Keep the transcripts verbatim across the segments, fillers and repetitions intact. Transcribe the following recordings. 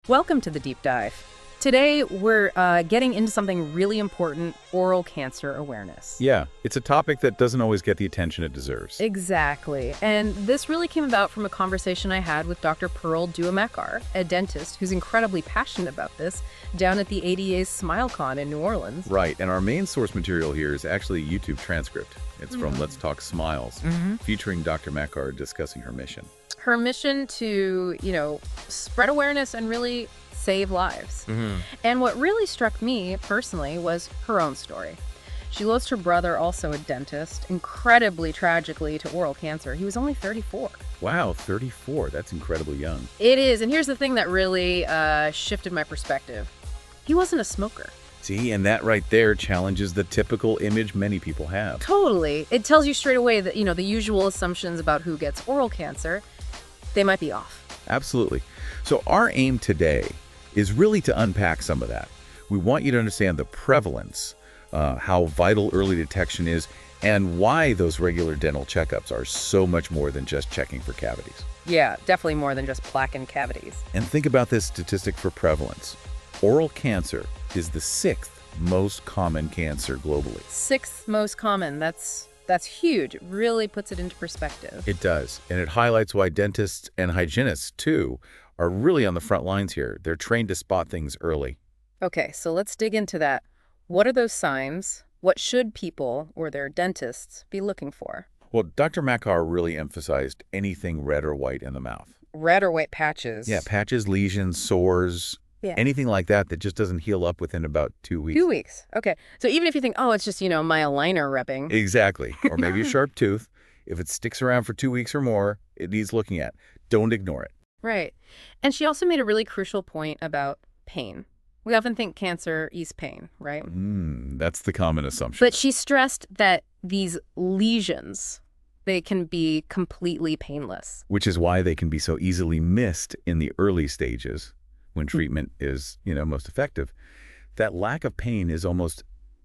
Welcome to the deep dive. Today, we're uh, getting into something really important, oral cancer awareness. Yeah, it's a topic that doesn't always get the attention it deserves. Exactly. And this really came about from a conversation I had with Doctor Pearl Duamakar, a dentist who's incredibly passionate about this, down at the A D A's SmileCon in New Orleans. Right, and our main source material here is actually a YouTube transcript. It's from Mm. Let's Talk Smiles, Mm-hmm. featuring Doctor Makar discussing her mission. Her mission to, you know, spread awareness and really save lives. Mm-hmm. And what really struck me personally was her own story. She lost her brother, also a dentist, incredibly tragically to oral cancer. He was only thirty-four. Wow, thirty-four. That's incredibly young. It is, and here's the thing that really uh, shifted my perspective. He wasn't a smoker. See, and that right there challenges the typical image many people have. Totally. It tells you straight away that, you know, the usual assumptions about who gets oral cancer, they might be off. Absolutely. So our aim today is really to unpack some of that. We want you to understand the prevalence, uh, how vital early detection is, and why those regular dental checkups are so much more than just checking for cavities. Yeah, definitely more than just plaque and cavities. And think about this statistic for prevalence. Oral cancer is the sixth most common cancer globally. Sixth most common. That's that's huge. It really puts it into perspective. It does, and it highlights why dentists and hygienists, too, are really on the front lines here. They're trained to spot things early. Okay, so let's dig into that. What are those signs? What should people or their dentists be looking for? Well, Doctor Makar really emphasized anything red or white in the mouth. Red or white patches. Yeah, patches, lesions, sores, Yeah. anything like that that just doesn't heal up within about two weeks. Two weeks. Okay. So even if you think, oh, it's just, you know, my aligner repping. Exactly. Or maybe a sharp tooth. If it sticks around for two weeks or more, it needs looking at. Don't ignore it. Right. And she also made a really crucial point about pain. We often think cancer ease pain, right? Mm, that's the common assumption. But she stressed that these lesions, they can be completely painless. Which is why they can be so easily missed in the early stages when treatment is, you know, most effective. That lack of pain is almost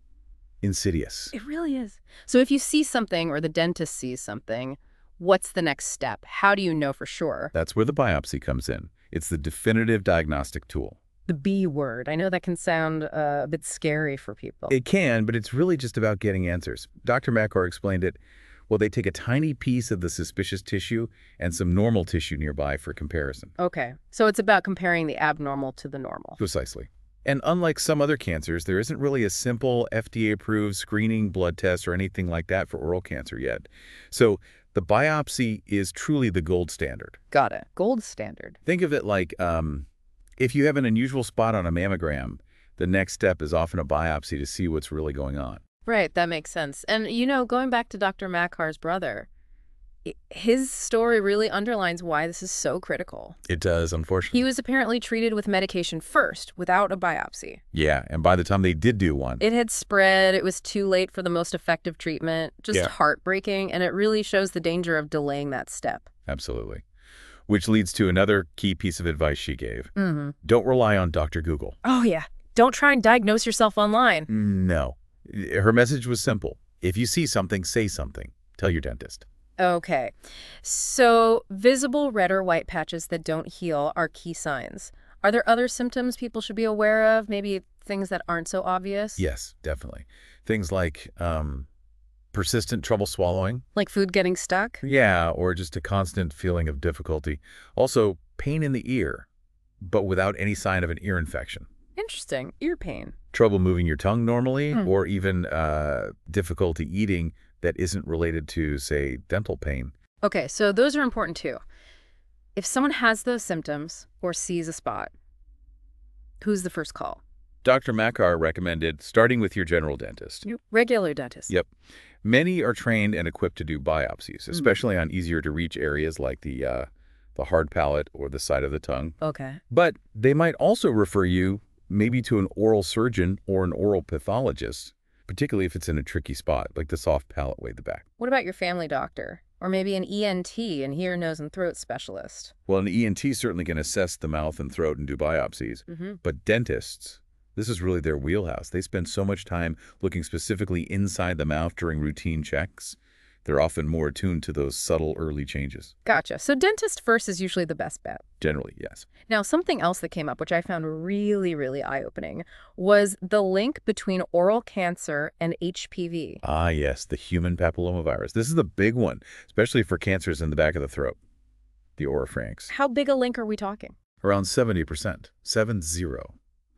insidious. It really is. So if you see something or the dentist sees something, what's the next step? How do you know for sure? That's where the biopsy comes in. It's the definitive diagnostic tool. The B word. I know that can sound uh, a bit scary for people. It can, but it's really just about getting answers. Doctor Makar explained it. Well, they take a tiny piece of the suspicious tissue and some normal tissue nearby for comparison. Okay. So it's about comparing the abnormal to the normal. Precisely. And unlike some other cancers, there isn't really a simple F D A-approved screening blood test or anything like that for oral cancer yet. So the biopsy is truly the gold standard. Got it. Gold standard. Think of it like um, if you have an unusual spot on a mammogram, the next step is often a biopsy to see what's really going on. Right. That makes sense. And, you know, going back to Doctor Makar's brother, i- his story really underlines why this is so critical. It does, unfortunately. He was apparently treated with medication first, without a biopsy. Yeah, and by the time they did do one, It had spread. It was too late for the most effective treatment. Just Yeah. heartbreaking. And it really shows the danger of delaying that step. absolutely. Which leads to another key piece of advice she gave. Mm-hmm. Don't rely on Doctor Google. Oh, yeah. Don't try and diagnose yourself online. No. Her message was simple. If you see something, say something. Tell your dentist. Okay. So visible red or white patches that don't heal are key signs. Are there other symptoms people should be aware of? Maybe things that aren't so obvious? Yes, definitely. Things like um, persistent trouble swallowing. Like food getting stuck? Yeah, or just a constant feeling of difficulty. Also, pain in the ear, but without any sign of an ear infection. Interesting. Ear pain. Trouble moving your tongue normally, Hmm. or even uh, difficulty eating that isn't related to, say, dental pain. Okay, so those are important too. If someone has those symptoms or sees a spot, who's the first call? Doctor Makar recommended starting with your general dentist. Regular dentist. Yep. Many are trained and equipped to do biopsies, Hmm. especially on easier-to-reach areas like the, uh, the hard palate or the side of the tongue. Okay. But they might also refer you maybe to an oral surgeon or an oral pathologist, particularly if it's in a tricky spot, like the soft palate way at the back. What about your family doctor? Or maybe an E N T, an ear, nose, and throat specialist? Well, an E N T certainly can assess the mouth and throat and do biopsies, Mm-hmm. but dentists, this is really their wheelhouse. They spend so much time looking specifically inside the mouth during routine checks. They're often more attuned to those subtle early changes. Gotcha. So dentist first is usually the best bet. Generally, yes. Now, something else that came up, which I found really, really eye-opening, was the link between oral cancer and H P V. Ah, yes, the human papillomavirus. This is the big one, especially for cancers in the back of the throat, the oropharynx. How big a link are we talking? Around seventy percent, seven zero,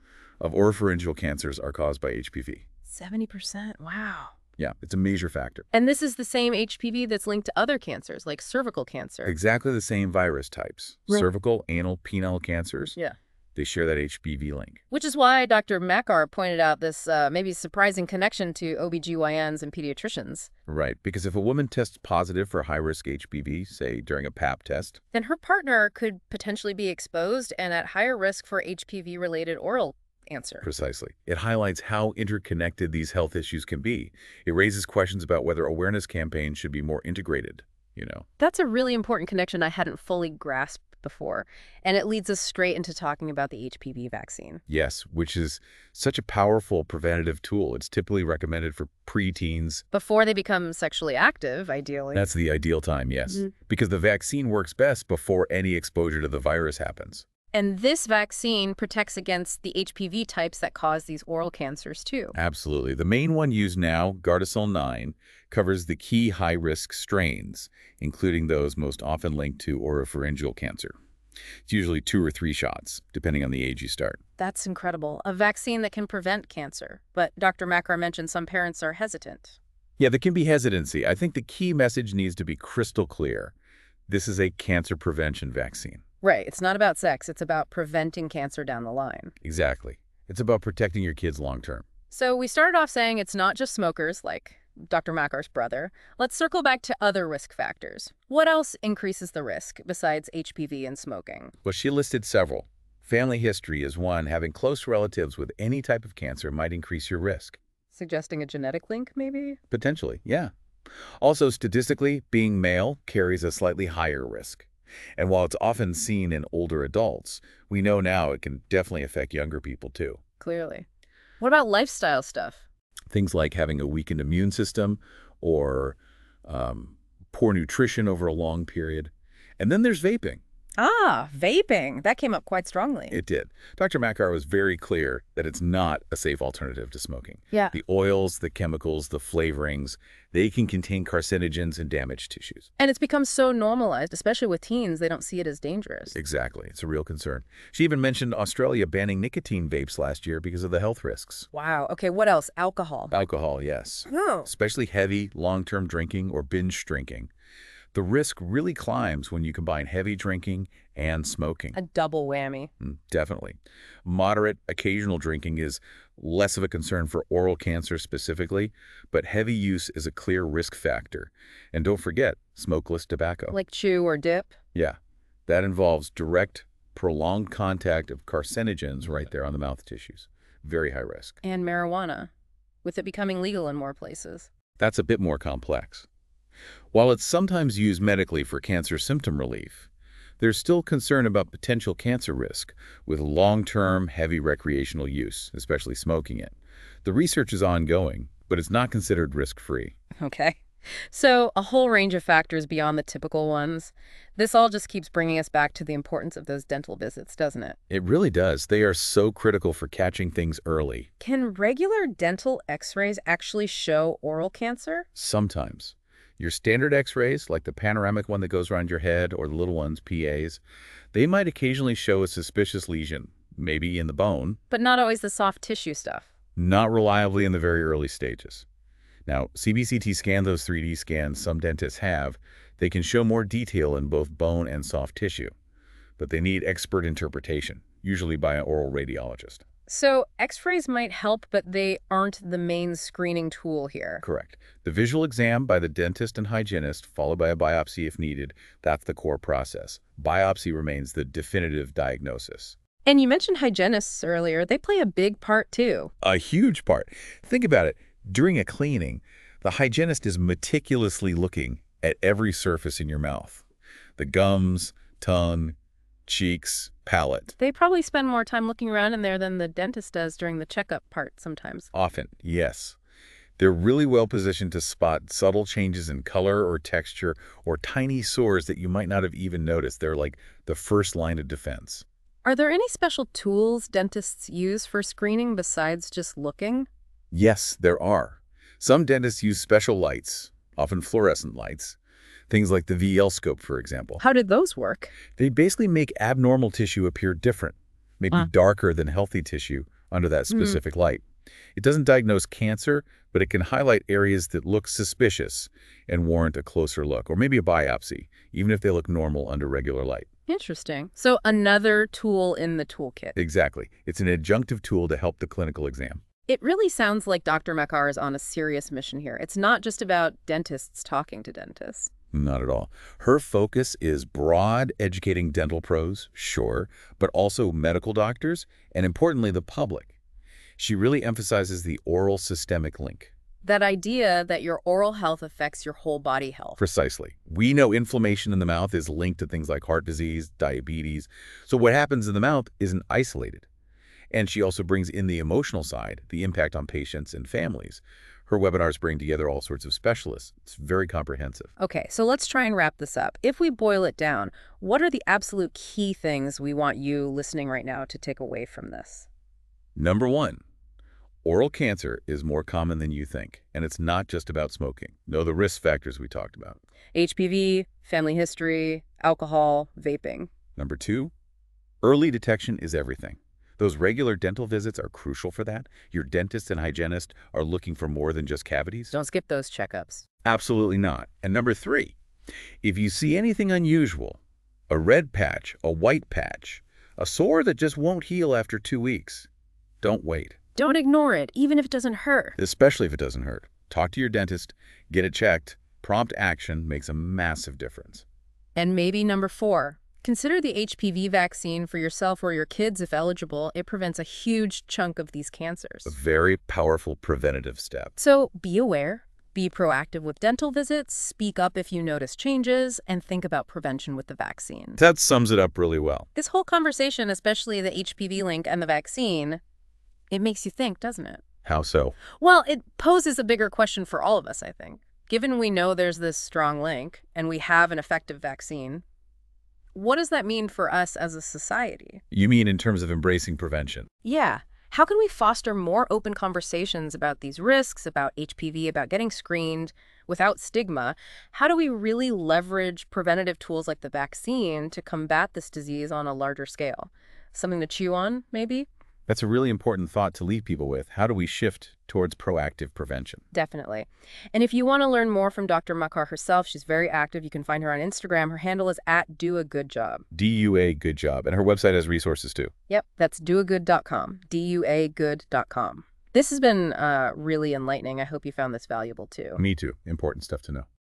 of oropharyngeal cancers are caused by H P V. seventy percent. Wow. Yeah, it's a major factor. And this is the same H P V that's linked to other cancers, like cervical cancer. Exactly the same virus types. Right. Cervical, anal, penile cancers. Yeah. They share that H P V link. Which is why Doctor Makar pointed out this uh, maybe surprising connection to O B G Y Ns and pediatricians. Right, because if a woman tests positive for high-risk H P V, say during a pap test, Then her partner could potentially be exposed and at higher risk for H P V-related oral cancer. precisely, it highlights how interconnected these health issues can be. It raises questions about whether awareness campaigns should be more integrated, you know. That's a really important connection I hadn't fully grasped before, and it leads us straight into talking about the H P V vaccine. Yes, which is such a powerful preventative tool. It's typically recommended for preteens. Before they become sexually active, ideally. That's the ideal time, yes, Mhm. because the vaccine works best before any exposure to the virus happens. And this vaccine protects against the H P V types that cause these oral cancers, too. Absolutely. The main one used now, Gardasil nine, covers the key high-risk strains, including those most often linked to oropharyngeal cancer. It's usually two or three shots, depending on the age you start. That's incredible. A vaccine that can prevent cancer. But Doctor Makar mentioned some parents are hesitant. Yeah, there can be hesitancy. I think the key message needs to be crystal clear. This is a cancer prevention vaccine. Right. It's not about sex. It's about preventing cancer down the line. Exactly. It's about protecting your kids long term. So we started off saying it's not just smokers, like Doctor Makar's brother. Let's circle back to other risk factors. What else increases the risk besides H P V and smoking? Well, she listed several. Family history is one. Having close relatives with any type of cancer might increase your risk. Suggesting a genetic link, maybe? Potentially, yeah. Also, statistically, being male carries a slightly higher risk. And while it's often seen in older adults, we know now it can definitely affect younger people too. Clearly. What about lifestyle stuff? Things like having a weakened immune system or um, poor nutrition over a long period. And then there's vaping. Ah, vaping. That came up quite strongly. It did. Doctor Makar was very clear that it's not a safe alternative to smoking. Yeah. The oils, the chemicals, the flavorings, they can contain carcinogens and damage tissues. And it's become so normalized, especially with teens, they don't see it as dangerous. Exactly. It's a real concern. She even mentioned Australia banning nicotine vapes last year because of the health risks. Wow. Okay, what else? Alcohol. Alcohol, yes. Oh. Especially heavy, long-term drinking or binge drinking. The risk really climbs when you combine heavy drinking and smoking. A double whammy. Mm, definitely. Moderate, occasional drinking is less of a concern for oral cancer specifically, but heavy use is a clear risk factor. And don't forget, smokeless tobacco. Like chew or dip. Yeah, that involves direct, prolonged contact of carcinogens right there on the mouth tissues. Very high risk. And marijuana, with it becoming legal in more places. That's a bit more complex. While it's sometimes used medically for cancer symptom relief, there's still concern about potential cancer risk with long-term, heavy recreational use, especially smoking it. The research is ongoing, but it's not considered risk-free. Okay. So a whole range of factors beyond the typical ones. This all just keeps bringing us back to the importance of those dental visits, doesn't it? It really does. They are so critical for catching things early. Can regular dental x-rays actually show oral cancer? Sometimes. Your standard x-rays, like the panoramic one that goes around your head or the little ones, P As, they might occasionally show a suspicious lesion, maybe in the bone. But not always the soft tissue stuff. Not reliably in the very early stages. Now, C B C T scan, those three D scans some dentists have, they can show more detail in both bone and soft tissue. But they need expert interpretation, usually by an oral radiologist. So x-rays might help, but they aren't the main screening tool here. Correct. The visual exam by the dentist and hygienist, followed by a biopsy if needed, that's the core process. Biopsy remains the definitive diagnosis. And you mentioned hygienists earlier. They play a big part, too. A huge part. Think about it. During a cleaning, the hygienist is meticulously looking at every surface in your mouth. The gums, tongue, cheeks, palate. They probably spend more time looking around in there than the dentist does during the checkup part sometimes. Often, yes. They're really well positioned to spot subtle changes in color or texture or tiny sores that you might not have even noticed. They're like the first line of defense. Are there any special tools dentists use for screening besides just looking? Yes, there are. Some dentists use special lights, often fluorescent lights, things like the V L scope, for example. How did those work? They basically make abnormal tissue appear different, maybe Huh. darker than healthy tissue under that Hmm. specific light. It doesn't diagnose cancer, but it can highlight areas that look suspicious and warrant a closer look, or maybe a biopsy, even if they look normal under regular light. Interesting. So another tool in the toolkit. Exactly. It's an adjunctive tool to help the clinical exam. It really sounds like Doctor Makar is on a serious mission here. It's not just about dentists talking to dentists. Not at all. Her focus is broad, educating dental pros, sure, but also medical doctors, and importantly, the public. She really emphasizes the oral systemic link. That idea that your oral health affects your whole body health. Precisely. We know inflammation in the mouth is linked to things like heart disease, diabetes. So what happens in the mouth isn't isolated. And she also brings in the emotional side, the impact on patients and families. Her webinars bring together all sorts of specialists. It's very comprehensive. Okay, so let's try and wrap this up. If we boil it down, what are the absolute key things we want you listening right now to take away from this? Number one, oral cancer is more common than you think, and it's not just about smoking. Know the risk factors we talked about. H P V, family history, alcohol, vaping. Number two, early detection is everything. Those regular dental visits are crucial for that. Your dentist and hygienist are looking for more than just cavities. Don't skip those checkups. Absolutely not. And number three, if you see anything unusual, a red patch, a white patch, a sore that just won't heal after two weeks, don't wait. Don't ignore it, even if it doesn't hurt. Especially if it doesn't hurt. Talk to your dentist, get it checked. Prompt action makes a massive difference. And maybe number four, consider the H P V vaccine for yourself or your kids if eligible. It prevents a huge chunk of these cancers. A very powerful preventative step. So be aware, be proactive with dental visits, speak up if you notice changes, and think about prevention with the vaccine. That sums it up really well. This whole conversation, especially the H P V link and the vaccine, it makes you think, doesn't it? How so? Well, it poses a bigger question for all of us, I think. Given we know there's this strong link and we have an effective vaccine, what does that mean for us as a society? You mean in terms of embracing prevention? Yeah. How can we foster more open conversations about these risks, about H P V, about getting screened without stigma? How do we really leverage preventative tools like the vaccine to combat this disease on a larger scale? Something to chew on, maybe? That's a really important thought to leave people with. How do we shift towards proactive prevention? Definitely. And if you want to learn more from Doctor Makar herself, she's very active. You can find her on Instagram. Her handle is at do a good job. D U A Good Job. And her website has resources too. Yep, that's do a good dot com. D U A good dot com. This has been uh, really enlightening. I hope you found this valuable too. Me too. Important stuff to know.